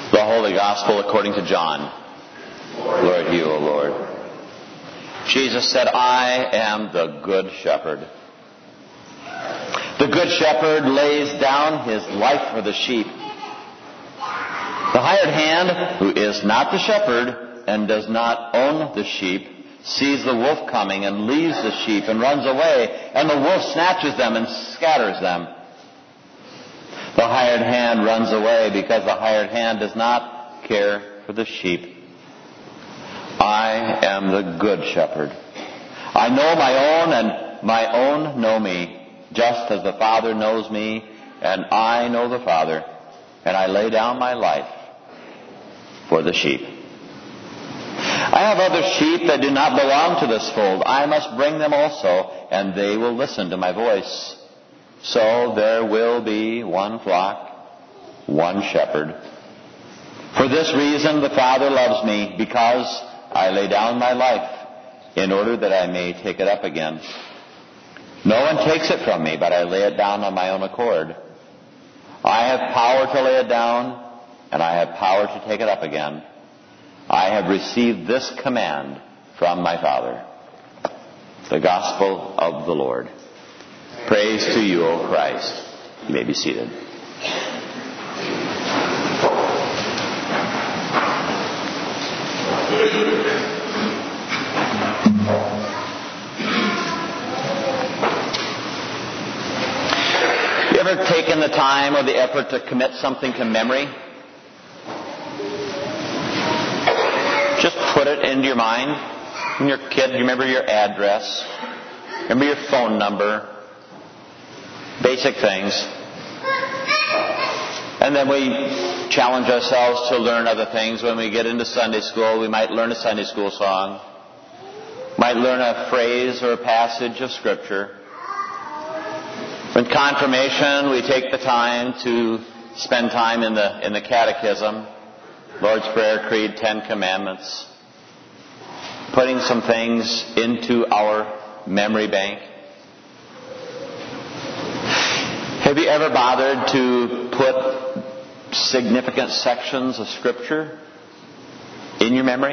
The Holy Gospel according to John. Glory to you, O Lord. Jesus said, I am the good shepherd. The good shepherd lays down his life for the sheep. The hired hand, who is not the shepherd and does not own the sheep, sees the wolf coming and leaves the sheep and runs away, and the wolf snatches them and scatters them. The hired hand runs away because the hired hand does not care for the sheep. I am the good shepherd. I know my own, and my own know me, just as the Father knows me, and I know the Father, and I lay down my life for the sheep. I have other sheep that do not belong to this fold. I must bring them also, and they will listen to my voice. So there will be one flock, one shepherd. For this reason the Father loves me, because I lay down my life in order that I may take it up again. No one takes it from me, but I lay it down on my own accord. I have power to lay it down, and I have power to take it up again. I have received this command from my Father. The Gospel of the Lord. Praise to you, O Christ. You may be seated. You ever taken the time or the effort to commit something to memory? Just put it into your mind. When you're a kid, you remember your address, remember your phone number, basic things. And then we challenge ourselves to learn other things. When we get into Sunday school, we might learn a Sunday school song, might learn a phrase or a passage of Scripture. In confirmation, we take the time to spend time in the catechism, Lord's Prayer, Creed, 10 Commandments, putting some things into our memory bank. Have you ever bothered to put significant sections of Scripture in your memory?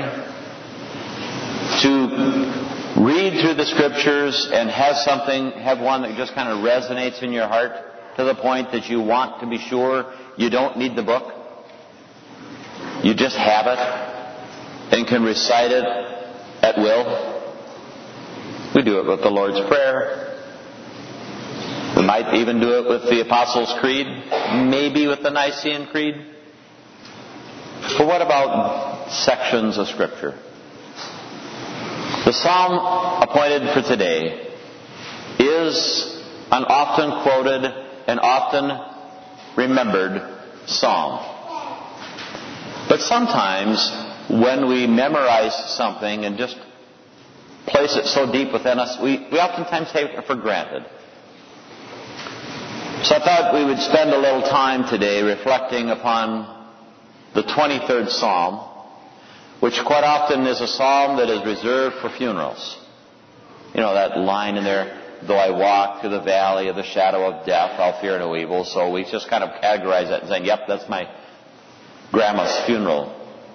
To read through the Scriptures and have one that just kind of resonates in your heart to the point that you want to be sure you don't need the book. You just have it and can recite it at will. We do it with the Lord's Prayer. We might even do it with the Apostles' Creed, maybe with the Nicene Creed. But what about sections of Scripture? The psalm appointed for today is an often quoted and often remembered psalm. But sometimes when we memorize something and just place it so deep within us, we oftentimes take it for granted. So I thought we would spend a little time today reflecting upon the 23rd Psalm, which quite often is a psalm that is reserved for funerals. You know, that line in there, though I walk through the valley of the shadow of death, I'll fear no evil. So we just kind of categorize that and say, yep, that's my grandma's funeral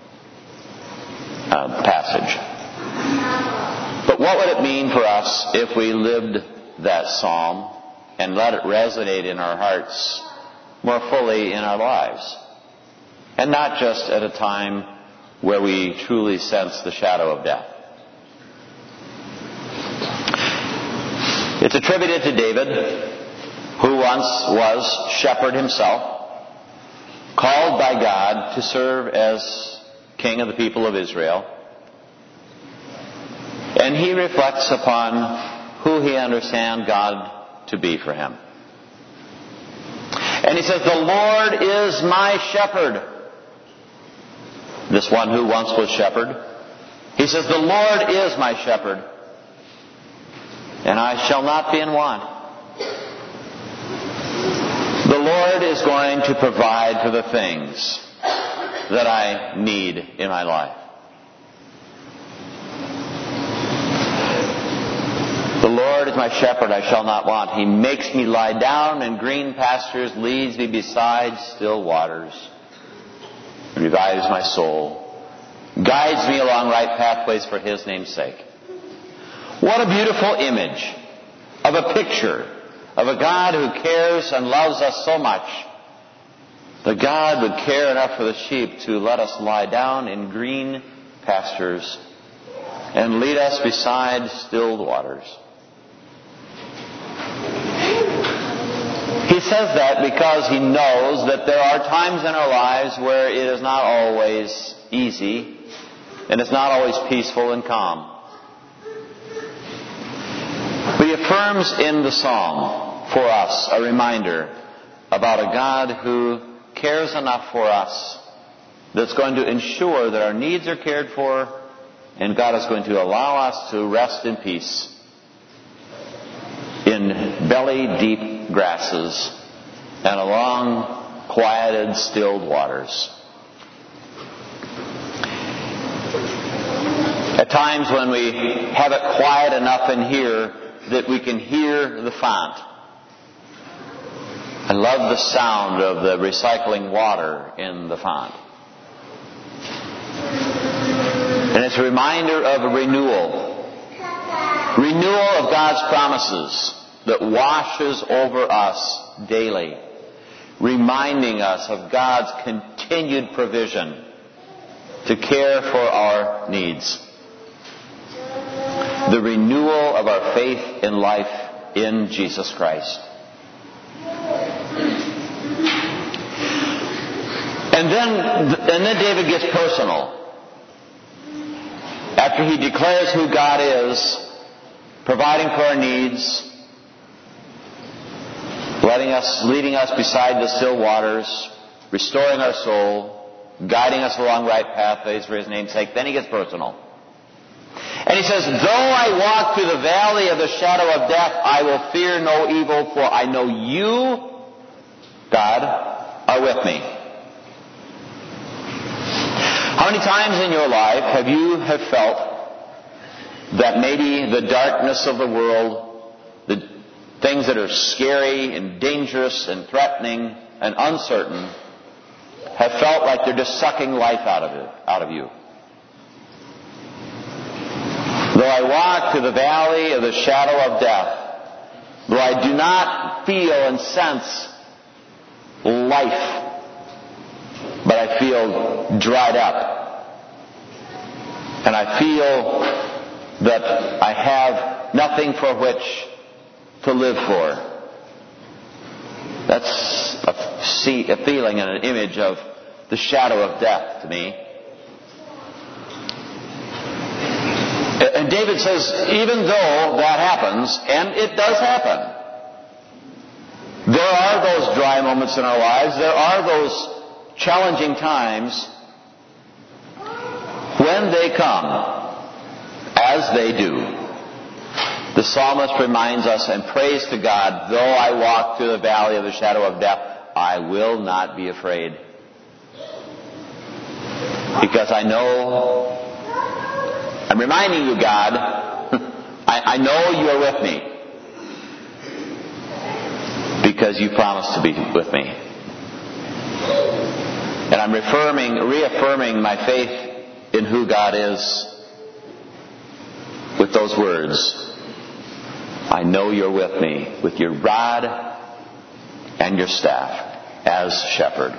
passage. But what would it mean for us if we lived that psalm and let it resonate in our hearts more fully in our lives? And not just at a time where we truly sense the shadow of death. It's attributed to David, who once was shepherd himself, called by God to serve as king of the people of Israel. And he reflects upon who he understands God to be for him. And he says, the Lord is my shepherd. This one who once was shepherd. He says, the Lord is my shepherd, and I shall not be in want. The Lord is going to provide for the things that I need in my life. The Lord is my shepherd, I shall not want. He makes me lie down in green pastures, leads me beside still waters. revives my soul, guides me along right pathways for His name's sake. What a beautiful image of a picture of a God who cares and loves us so much that God would care enough for the sheep to let us lie down in green pastures and lead us beside stilled waters. He says that because He knows that there are times in our lives where it is not always easy and it's not always peaceful and calm. But He affirms in the psalm for us a reminder about a God who cares enough for us that's going to ensure that our needs are cared for, and God is going to allow us to rest in peace in belly-deep grasses and along quieted, stilled waters. At times when we have it quiet enough in here that we can hear the font. I love the sound of the recycling water in the font. And it's a reminder of a renewal. Renewal of God's promises that washes over us daily, reminding us of God's continued provision to care for our needs. The renewal of our faith in life in Jesus Christ. And then David gets personal. After he declares who God is, providing for our needs, leading us beside the still waters, restoring our soul, guiding us along right pathways for His name's sake, then he gets personal. And he says, though I walk through the valley of the shadow of death, I will fear no evil, for I know You, God, are with me. How many times in your life have you felt that maybe the darkness of the world, the things that are scary and dangerous and threatening and uncertain, have felt like they're just sucking life out of you? Though I walk through the valley of the shadow of death, though I do not feel and sense life, but I feel dried up. And I feel that I have nothing for which to live for. That's a feeling and an image of the shadow of death to me. And David says, even though that happens, and it does happen, there are those dry moments in our lives, there are those challenging times, when they come, as they do, the psalmist reminds us and prays to God, though I walk through the valley of the shadow of death, I will not be afraid. Because I know, I'm reminding you, God, I know you are with me. Because you promised to be with me. And I'm reaffirming my faith in who God is with those words. I know you're with me with your rod and your staff as shepherd.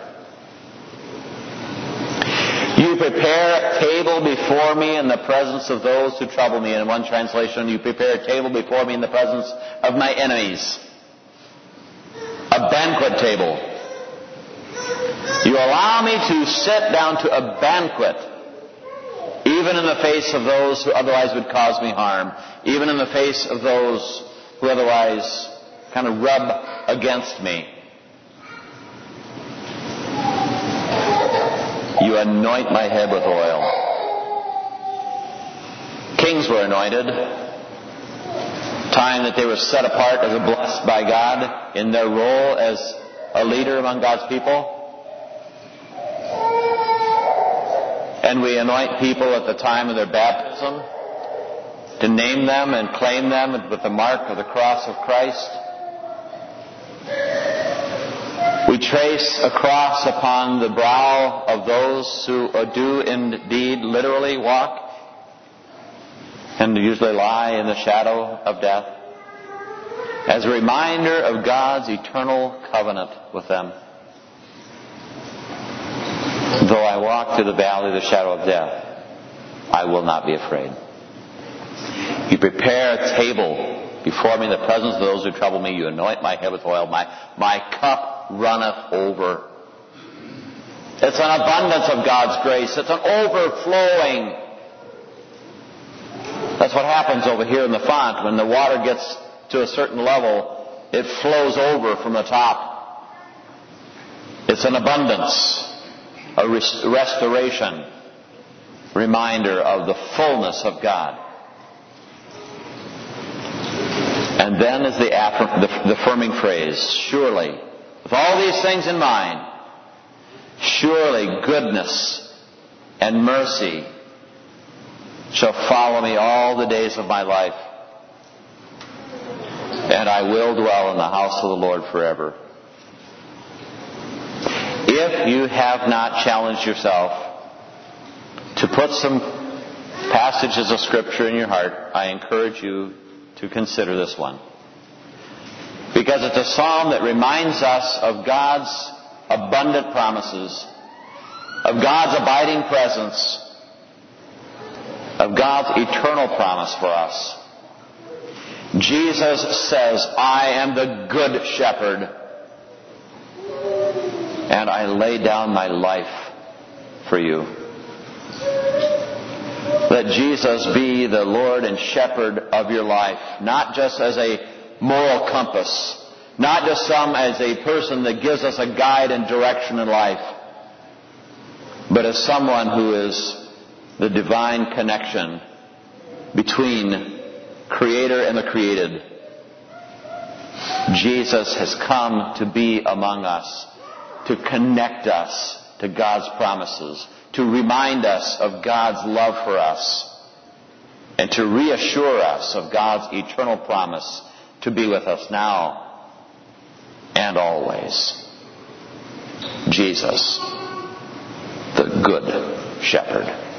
You prepare a table before me in the presence of those who trouble me. In one translation, you prepare a table before me in the presence of my enemies. A banquet table. You allow me to sit down to a banquet, even in the face of those who otherwise would cause me harm, even in the face of those who otherwise kind of rub against me. You anoint my head with oil. Kings were anointed, time that they were set apart as a blessed by God in their role as a leader among God's people. And we anoint people at the time of their baptism to name them and claim them with the mark of the cross of Christ. We trace a cross upon the brow of those who do indeed literally walk and usually lie in the shadow of death, as a reminder of God's eternal covenant with them. Though I walk through the valley of the shadow of death, I will not be afraid. You prepare a table before me in the presence of those who trouble me. You anoint my head with oil. My cup runneth over. It's an abundance of God's grace. It's an overflowing. That's what happens over here in the font. When the water gets to a certain level, it flows over from the top. It's an abundance, a restoration, reminder of the fullness of God. And then is the affirming phrase, surely, with all these things in mind, surely goodness and mercy shall follow me all the days of my life, and I will dwell in the house of the Lord forever. If you have not challenged yourself to put some passages of Scripture in your heart, I encourage you to consider this one. Because it's a psalm that reminds us of God's abundant promises, of God's abiding presence, of God's eternal promise for us. Jesus says, I am the good shepherd, and I lay down my life for you. Let Jesus be the Lord and shepherd of your life, not just as a moral compass, not just as a person that gives us a guide and direction in life, but as someone who is the divine connection between Creator and the created. Jesus has come to be among us, to connect us to God's promises, to remind us of God's love for us, and to reassure us of God's eternal promise to be with us now and always. Jesus, the Good Shepherd.